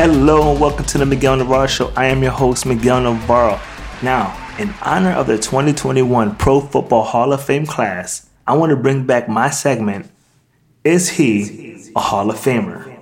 Hello and welcome to the Miguel Navarro Show. I am your host, Miguel Navarro. Now, in honor of the 2021 Pro Football Hall of Fame class, I want to bring back my segment, Is He a Hall of Famer?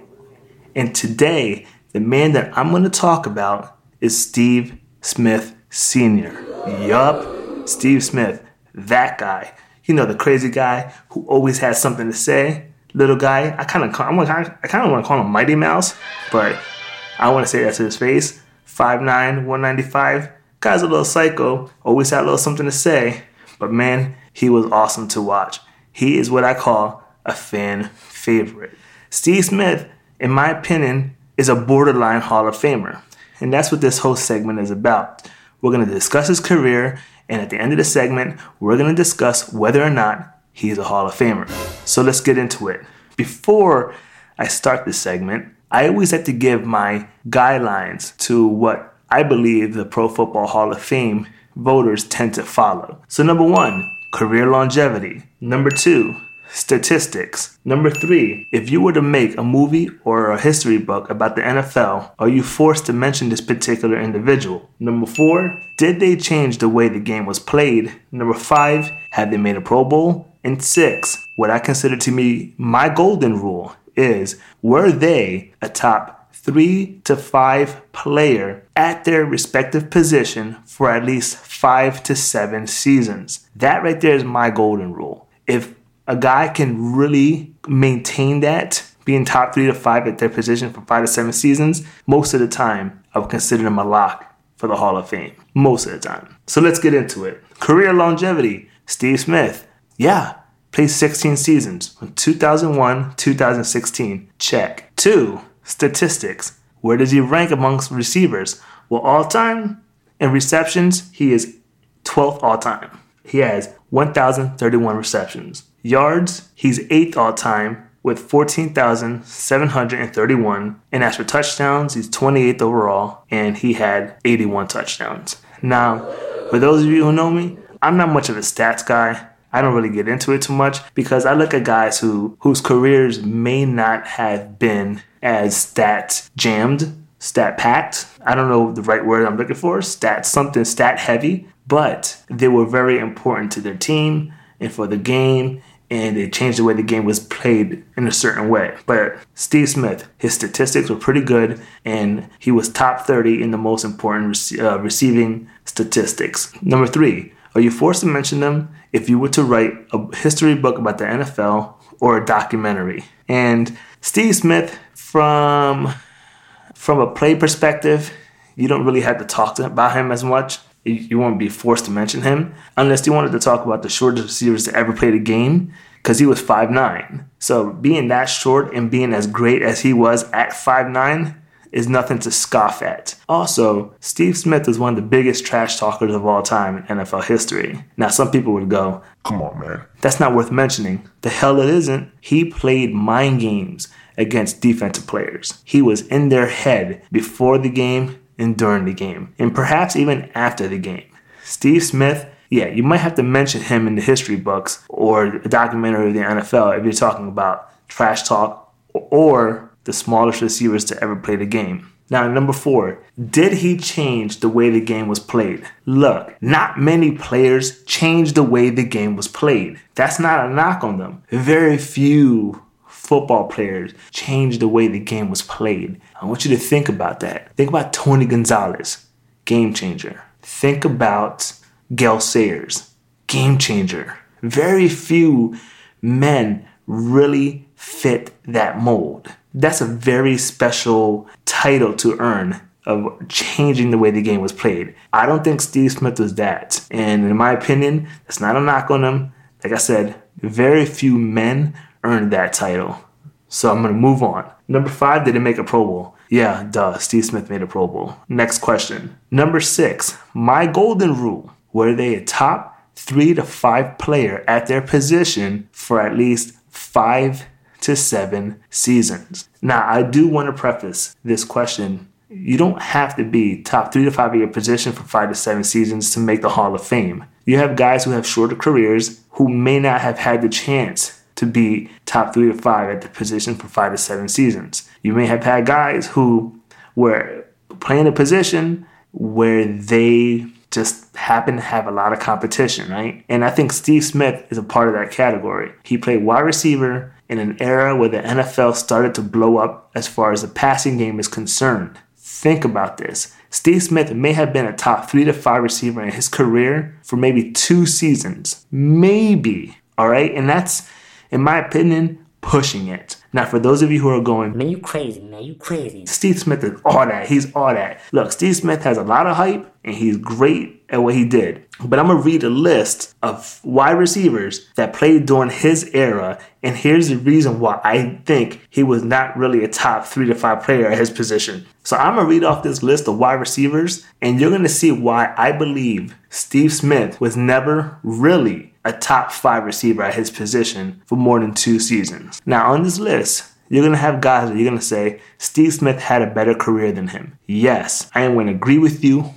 And today, the man that I'm going to talk about is Steve Smith Sr. Yup, Steve Smith, that guy. You know, the crazy guy who always has something to say. Little guy, I kind of want to call him Mighty Mouse, but I want to say that to his face. 5'9", 195. Guy's a little psycho, always had a little something to say, but man, he was awesome to watch. He is what I call a fan favorite. Steve Smith, in my opinion, is a borderline Hall of Famer, and that's what this whole segment is about. We're going to discuss his career, and at the end of the segment, we're going to discuss whether or not he's a Hall of Famer. So let's get into it. Before I start this segment, I always like to give my guidelines to what I believe the Pro Football Hall of Fame voters tend to follow. So number 1, career longevity. Number 2, statistics. Number 3, if you were to make a movie or a history book about the NFL, are you forced to mention this particular individual? Number 4, did they change the way the game was played? Number 5, have they made a Pro Bowl? And 6, what I consider to be my golden rule is, were they a top 3 to 5 player at their respective position for at least 5 to 7 seasons? That right there is my golden rule. If a guy can really maintain that, being top 3 to 5 at their position for 5 to 7 seasons, most of the time I would consider them a lock for the Hall of Fame. Most of the time. So let's get into it. Career longevity. Steve Smith. Yeah, played 16 seasons from 2001 2016. Check. 2, statistics. Where does he rank amongst receivers? Well, all time in receptions, he is 12th all time. He has 1,031 receptions. Yards, he's 8th all time with 14,731. And as for touchdowns, he's 28th overall, and he had 81 touchdowns. Now, for those of you who know me, I'm not much of a stats guy. I don't really get into it too much because I look at guys whose careers may not have been as stat jammed, stat packed. I don't know the right word I'm looking for. Stat heavy, but they were very important to their team and for the game, and they changed the way the game was played in a certain way. But Steve Smith, his statistics were pretty good, and he was top 30 in the most important receiving statistics. Number 3, are you forced to mention them if you were to write a history book about the NFL or a documentary? And Steve Smith, from a play perspective, you don't really have to talk about him as much. You won't be forced to mention him unless you wanted to talk about the shortest receivers to ever play the game, because he was 5'9". So being that short and being as great as he was at 5'9", is nothing to scoff at. Also, Steve Smith is one of the biggest trash talkers of all time in NFL history. Now, some people would go, "Come on, man. That's not worth mentioning." The hell it isn't. He played mind games against defensive players. He was in their head before the game and during the game, and perhaps even after the game. Steve Smith, yeah, you might have to mention him in the history books or a documentary of the NFL if you're talking about trash talk or the smallest receivers to ever play the game. Now, number 4, did he change the way the game was played? Look, not many players changed the way the game was played. That's not a knock on them. Very few football players changed the way the game was played. I want you to think about that. Think about Tony Gonzalez, game changer. Think about Gale Sayers, game changer. Very few men really fit that mold. That's a very special title to earn of changing the way the game was played. I don't think Steve Smith was that. And in my opinion, that's not a knock on him. Like I said, very few men earned that title. So I'm going to move on. Number 5, did he make a Pro Bowl? Yeah, duh. Steve Smith made a Pro Bowl. Next question. Number 6, my golden rule. Were they a top 3 to 5 player at their position for at least 5 to 7 seasons? Now, I do want to preface this question. You don't have to be top 3 to 5 at your position for 5 to 7 seasons to make the Hall of Fame. You have guys who have shorter careers who may not have had the chance to be top 3 to 5 at the position for 5 to 7 seasons. You may have had guys who where playing a position where they just happen to have a lot of competition, right? And I think Steve Smith is a part of that category. He played wide receiver in an era where the NFL started to blow up as far as the passing game is concerned. Think about this. Steve Smith may have been a top 3 to 5 receiver in his career for maybe 2 seasons. Maybe. All right? And that's, in my opinion, pushing it. Now, for those of you who are going, man, you crazy, man, you crazy. Steve Smith is all that. He's all that. Look, Steve Smith has a lot of hype, and he's great at what he did. But I'm going to read a list of wide receivers that played during his era, and here's the reason why I think he was not really a top 3 to 5 player at his position. So I'm going to read off this list of wide receivers, and you're going to see why I believe Steve Smith was never really a top 5 receiver at his position for more than 2 seasons. Now, on this list, you're going to have guys that you're going to say Steve Smith had a better career than him. Yes, I am going to agree with you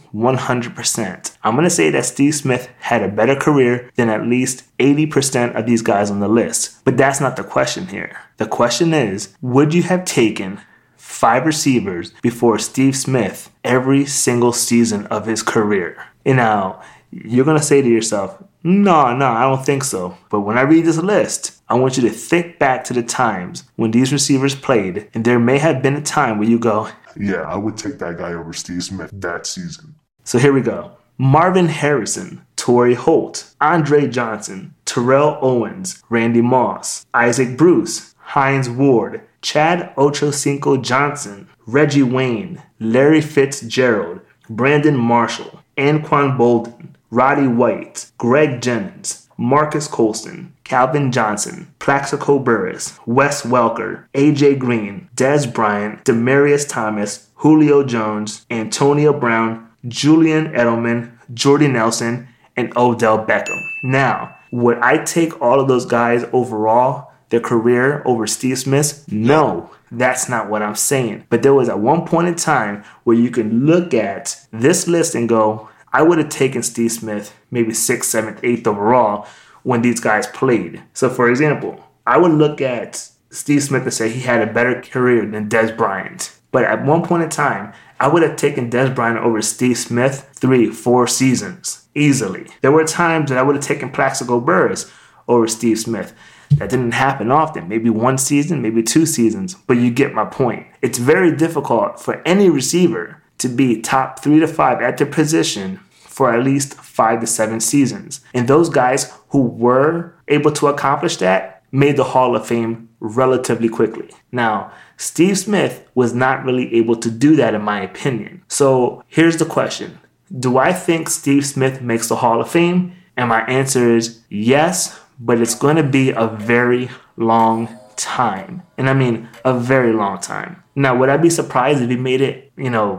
100%. I'm going to say that Steve Smith had a better career than at least 80% of these guys on the list. But that's not the question here. The question is, would you have taken 5 receivers before Steve Smith every single season of his career? And now, you're going to say to yourself, no, I don't think so. But when I read this list, I want you to think back to the times when these receivers played, and there may have been a time where you go, yeah, I would take that guy over Steve Smith that season. So here we go. Marvin Harrison, Torrey Holt, Andre Johnson, Terrell Owens, Randy Moss, Isaac Bruce, Hines Ward, Chad Ochocinco Johnson, Reggie Wayne, Larry Fitzgerald, Brandon Marshall, Anquan Bolden, Roddy White, Greg Jennings, Marcus Colston, Calvin Johnson, Plaxico Burress, Wes Welker, AJ Green, Dez Bryant, Demaryius Thomas, Julio Jones, Antonio Brown, Julian Edelman, Jordy Nelson, and Odell Beckham. Now, would I take all of those guys overall, their career, over Steve Smith's? No, that's not what I'm saying. But there was at one point in time where you can look at this list and go, I would have taken Steve Smith maybe 6th, 7th, 8th overall when these guys played. So, for example, I would look at Steve Smith and say he had a better career than Dez Bryant. But at one point in time, I would have taken Dez Bryant over Steve Smith 3-4 seasons easily. There were times that I would have taken Plaxico Burress over Steve Smith. That didn't happen often. Maybe 1 season, maybe 2 seasons. But you get my point. It's very difficult for any receiver to be top 3 to 5 at their position for at least 5 to 7 seasons. And those guys who were able to accomplish that made the Hall of Fame relatively quickly. Now, Steve Smith was not really able to do that in my opinion. So here's the question. Do I think Steve Smith makes the Hall of Fame? And my answer is yes, but it's going to be a very long time. And I mean a very long time. Now, would I be surprised if he made it,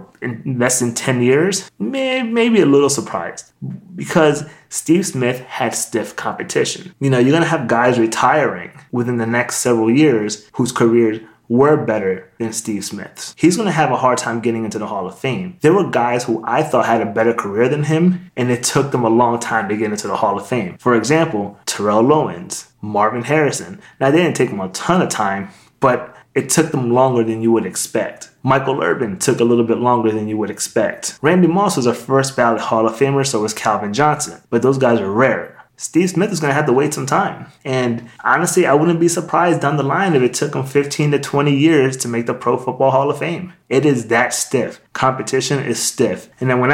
in less than 10 years? Maybe a little surprised. Because Steve Smith had stiff competition. You're going to have guys retiring within the next several years whose careers were better than Steve Smith's. He's going to have a hard time getting into the Hall of Fame. There were guys who I thought had a better career than him, and it took them a long time to get into the Hall of Fame. For example, Terrell Owens, Marvin Harrison. Now, they didn't take them a ton of time, but it took them longer than you would expect. Michael Irvin took a little bit longer than you would expect. Randy Moss was a first ballot Hall of Famer, so was Calvin Johnson. But those guys are rare. Steve Smith is going to have to wait some time. And honestly, I wouldn't be surprised down the line if it took him 15 to 20 years to make the Pro Football Hall of Fame. It is that stiff. Competition is stiff. And then when I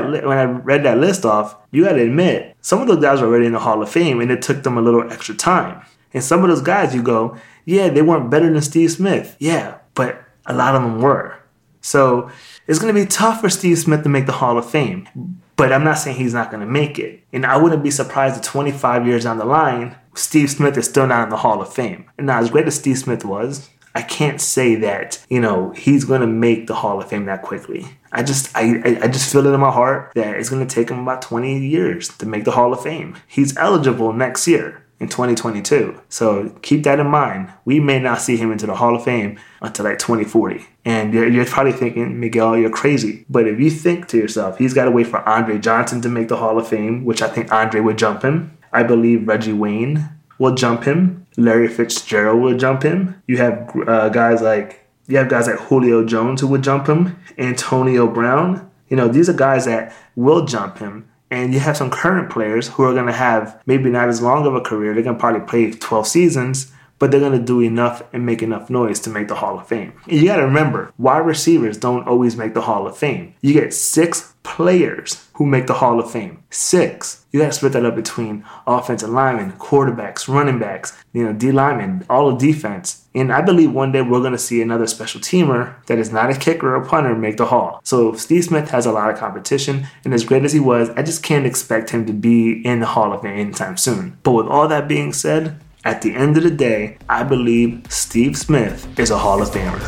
read that list off, you got to admit, some of those guys were already in the Hall of Fame, and it took them a little extra time. And some of those guys, you go, yeah, they weren't better than Steve Smith. Yeah, but a lot of them were. So it's going to be tough for Steve Smith to make the Hall of Fame. But I'm not saying he's not going to make it. And I wouldn't be surprised that 25 years down the line, Steve Smith is still not in the Hall of Fame. And now, as great as Steve Smith was, I can't say that, he's going to make the Hall of Fame that quickly. I just feel it in my heart that it's going to take him about 20 years to make the Hall of Fame. He's eligible next year in 2022. So keep that in mind. We may not see him into the Hall of Fame until like 2040. And you're probably thinking, Miguel, you're crazy. But if you think to yourself, he's got to wait for Andre Johnson to make the Hall of Fame, which I think Andre would jump him. I believe Reggie Wayne will jump him. Larry Fitzgerald will jump him. You have guys like You have guys like Julio Jones who would jump him, Antonio Brown. These are guys that will jump him. And you have some current players who are going to have maybe not as long of a career. They're going to probably play 12 seasons, but they're going to do enough and make enough noise to make the Hall of Fame. And you got to remember, wide receivers don't always make the Hall of Fame. You get 6 players who make the Hall of Fame. 6. You got to split that up between offensive linemen, quarterbacks, running backs, D linemen, all of defense. And I believe one day we're going to see another special teamer that is not a kicker or a punter make the Hall. So Steve Smith has a lot of competition, and as great as he was, I just can't expect him to be in the Hall of Fame anytime soon. But with all that being said, at the end of the day, I believe Steve Smith is a Hall of Famer.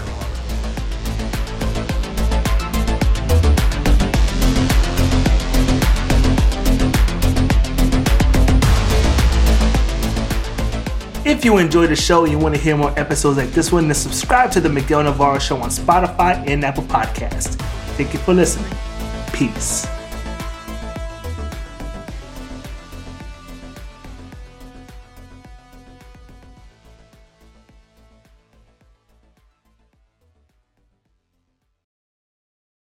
If you enjoyed the show and you want to hear more episodes like this one, then subscribe to the Miguel Navarro Show on Spotify and Apple Podcasts. Thank you for listening. Peace.